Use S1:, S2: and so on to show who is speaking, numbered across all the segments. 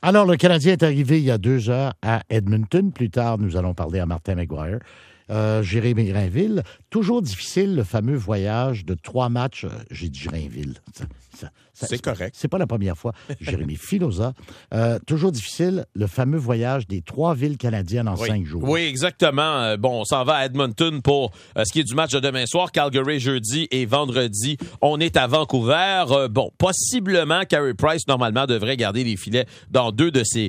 S1: Alors, le Canadien est arrivé il y a 2 heures à Edmonton. Plus tard, nous allons parler à Martin McGuire. Jérémy Rainville. Toujours difficile, le fameux voyage de 3 matchs. J'ai dit Rainville.
S2: C'est correct.
S1: C'est pas la première fois. Jérémy Filosa. Toujours difficile, le fameux voyage des 3 villes canadiennes en 5 jours.
S2: Oui, exactement. Bon, on s'en va à Edmonton pour ce qui est du match de demain soir. Calgary jeudi et vendredi, on est à Vancouver. Bon, possiblement, Carey Price, normalement, devrait garder les filets dans 2 de ces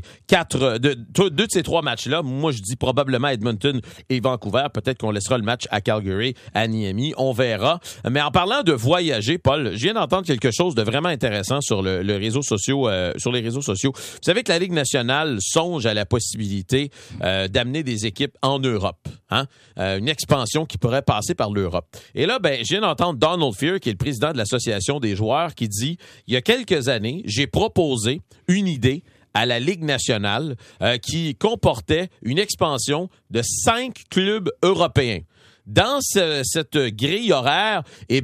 S2: 3 matchs-là. Moi, je dis probablement Edmonton et Vancouver. Peut-être qu'on laissera le match à Calgary, à Niami. On verra. Mais en parlant de voyager, Paul, je viens d'entendre quelque chose de vraiment intéressant sur les réseaux sociaux. Vous savez que la Ligue nationale songe à la possibilité d'amener des équipes en Europe. Une expansion qui pourrait passer par l'Europe. Et là, je viens d'entendre Donald Fear, qui est le président de l'Association des joueurs, qui dit, il y a quelques années, j'ai proposé une idée à la Ligue nationale qui comportait une expansion de 5 clubs européens. Dans cette grille horaire,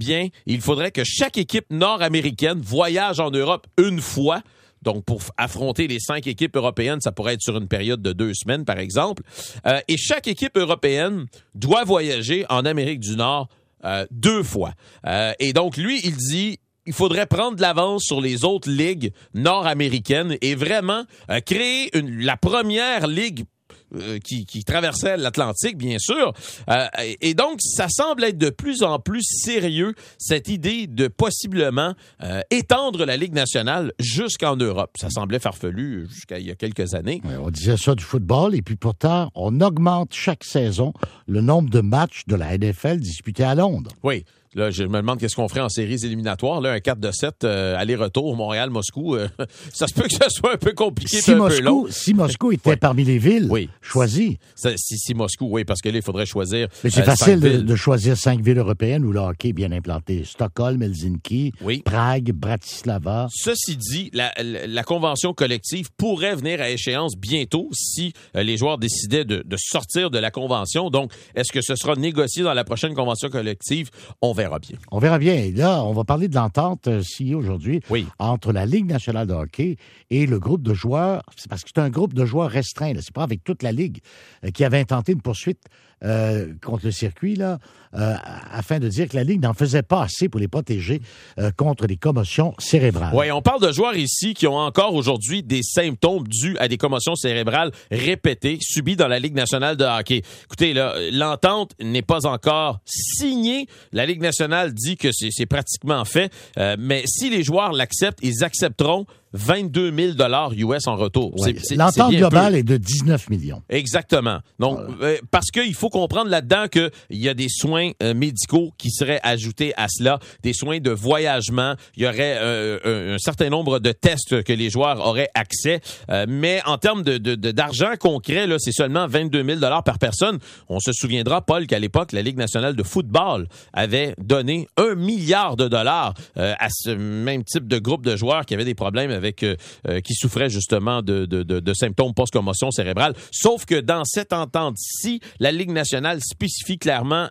S2: il faudrait que chaque équipe nord-américaine voyage en Europe une fois. Donc, pour affronter les 5 équipes européennes, ça pourrait être sur une période de 2 semaines, par exemple. Et chaque équipe européenne doit voyager en Amérique du Nord 2 fois. Et donc, lui, il dit, il faudrait prendre de l'avance sur les autres ligues nord-américaines et vraiment créer la première ligue qui traversait l'Atlantique, bien sûr. Et donc, ça semble être de plus en plus sérieux, cette idée de possiblement étendre la Ligue nationale jusqu'en Europe. Ça semblait farfelu jusqu'à il y a quelques années.
S1: Oui, on disait ça du football, et puis pourtant, on augmente chaque saison le nombre de matchs de la NFL disputés à Londres.
S2: Oui. Là, je me demande qu'est-ce qu'on ferait en séries éliminatoires. Là, un 4-7 aller-retour Montréal-Moscou. Ça se peut que ce soit un peu compliqué, un peu long.
S1: Si Moscou était parmi les villes choisies.
S2: Si Moscou, oui, parce que là, il faudrait choisir.
S1: Mais c'est facile de choisir 5 villes européennes où le hockey est bien implanté. Stockholm, Helsinki, Prague, Bratislava.
S2: Ceci dit, la convention collective pourrait venir à échéance bientôt si les joueurs décidaient de sortir de la convention. Donc, est-ce que ce sera négocié dans la prochaine convention collective? On verra bien.
S1: On verra bien. Et là, on va parler de l'entente signée aujourd'hui entre la Ligue nationale de hockey et le groupe de joueurs. C'est parce que c'est un groupe de joueurs restreint. Là. C'est pas avec toute la Ligue qui avait intenté une poursuite contre le circuit, afin de dire que la Ligue n'en faisait pas assez pour les protéger contre les commotions cérébrales.
S2: Oui, on parle de joueurs ici qui ont encore aujourd'hui des symptômes dus à des commotions cérébrales répétées subies dans la Ligue nationale de hockey. Écoutez, là, l'entente n'est pas encore signée. La Ligue nationale dit que c'est pratiquement fait, mais si les joueurs l'acceptent, ils accepteront 22 000 $ US en retour.
S1: Ouais. L'entente globale est de 19 millions.
S2: Exactement. Donc, parce qu'il faut comprendre là-dedans qu'il y a des soins médicaux qui seraient ajoutés à cela, des soins de voyagement. Il y aurait un certain nombre de tests que les joueurs auraient accès. Mais en termes d'argent concret, là, c'est seulement 22 000 $ par personne. On se souviendra, Paul, qu'à l'époque, la Ligue nationale de football avait donné 1 milliard de dollars à ce même type de groupe de joueurs qui avaient des problèmes qui souffraient justement de symptômes post-commotion cérébrale. Sauf que dans cette entente-ci, la Ligue nationale spécifie clairement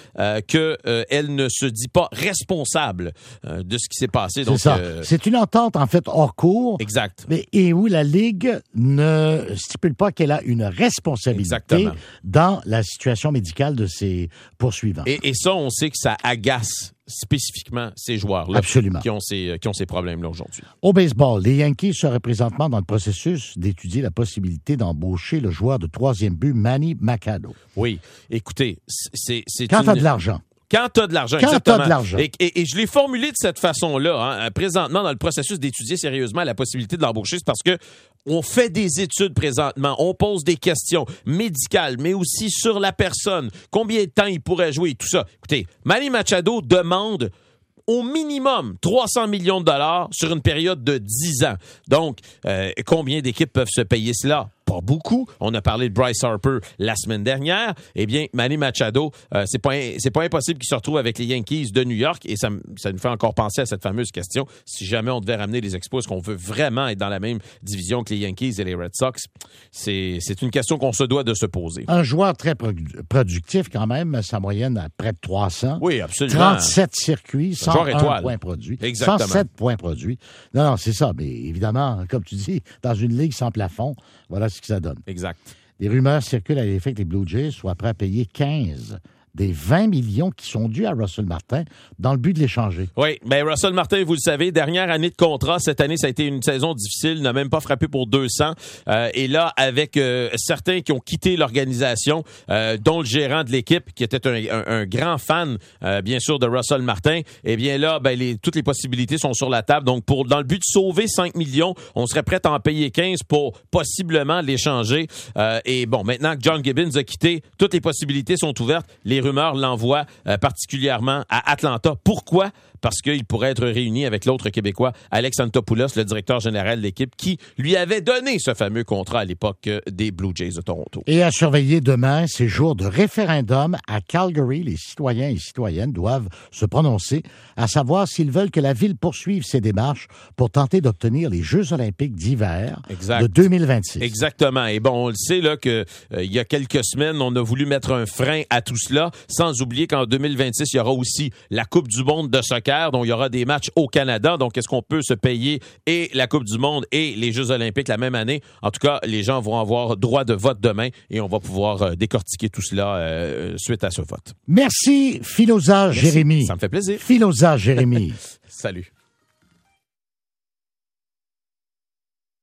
S2: qu'elle ne se dit pas responsable de ce qui s'est passé. Donc,
S1: c'est ça. C'est une entente, en fait, hors cours.
S2: Exact.
S1: Et où la Ligue ne stipule pas qu'elle a une responsabilité dans la situation médicale de ses poursuivants.
S2: Et ça, on sait que ça agace spécifiquement ces joueurs-là.
S1: Absolument.
S2: Qui ont ces problèmes-là aujourd'hui.
S1: Au baseball, les Yankees seraient présentement dans le processus d'étudier la possibilité d'embaucher le joueur de 3e but, Manny Machado.
S2: Oui. Écoutez, c'est
S1: quand t'as de l'argent.
S2: Quand tu as de l'argent,
S1: exactement. Quand tu as de l'argent.
S2: Et je l'ai formulé de cette façon-là, présentement, dans le processus d'étudier sérieusement la possibilité de l'embaucher, c'est parce que on fait des études présentement, on pose des questions médicales, mais aussi sur la personne, combien de temps il pourrait jouer, tout ça. Écoutez, Manny Machado demande au minimum 300 millions de dollars sur une période de 10 ans. Donc, combien d'équipes peuvent se payer cela? pas beaucoup. On a parlé de Bryce Harper la semaine dernière. Eh bien, Manny Machado, c'est pas impossible qu'il se retrouve avec les Yankees de New York et ça nous fait encore penser à cette fameuse question. Si jamais on devait ramener les Expos, est-ce qu'on veut vraiment être dans la même division que les Yankees et les Red Sox? C'est une question qu'on se doit de se poser.
S1: Un joueur très productif quand même, sa moyenne à près de 300.
S2: Oui, absolument.
S1: 37 circuits, 101 points produits.
S2: Exactement.
S1: 107 points produits. Non, c'est ça. Mais évidemment, comme tu dis, dans une ligue sans plafond, voilà ce que ça donne.
S2: Exact.
S1: Des rumeurs circulent à l'effet que les Blue Jays soient prêts à payer 15 des 20 millions qui sont dus à Russell Martin dans le but de l'échanger.
S2: Oui, bien Russell Martin, vous le savez, dernière année de contrat. Cette année, ça a été une saison difficile. Il n'a même pas frappé pour 200. Et là, avec certains qui ont quitté l'organisation, dont le gérant de l'équipe, qui était un grand fan, bien sûr, de Russell Martin, eh bien là, toutes les possibilités sont sur la table. Donc, dans le but de sauver 5 millions, on serait prêt à en payer 15 pour possiblement l'échanger. Et bon, maintenant que John Gibbons a quitté, toutes les possibilités sont ouvertes. Les rumeurs l'envoient particulièrement à Atlanta. Pourquoi? Parce qu'il pourrait être réuni avec l'autre Québécois, Alex Antopoulos, le directeur général de l'équipe, qui lui avait donné ce fameux contrat à l'époque des Blue Jays de Toronto.
S1: Et à surveiller demain, c'est jour de référendum à Calgary. Les citoyens et citoyennes doivent se prononcer, à savoir s'ils veulent que la ville poursuive ses démarches pour tenter d'obtenir les Jeux olympiques d'hiver de 2026.
S2: Exactement. Et bon, on le sait là que il y a quelques semaines, on a voulu mettre un frein à tout cela, sans oublier qu'en 2026, il y aura aussi la Coupe du monde de soccer, donc il y aura des matchs au Canada. Donc, est-ce qu'on peut se payer et la Coupe du monde et les Jeux olympiques la même année? En tout cas, les gens vont avoir droit de vote demain et on va pouvoir décortiquer tout cela suite à ce vote.
S1: Merci, Filosa Jérémy.
S2: Ça me fait plaisir.
S1: Filosa Jérémy.
S2: Salut.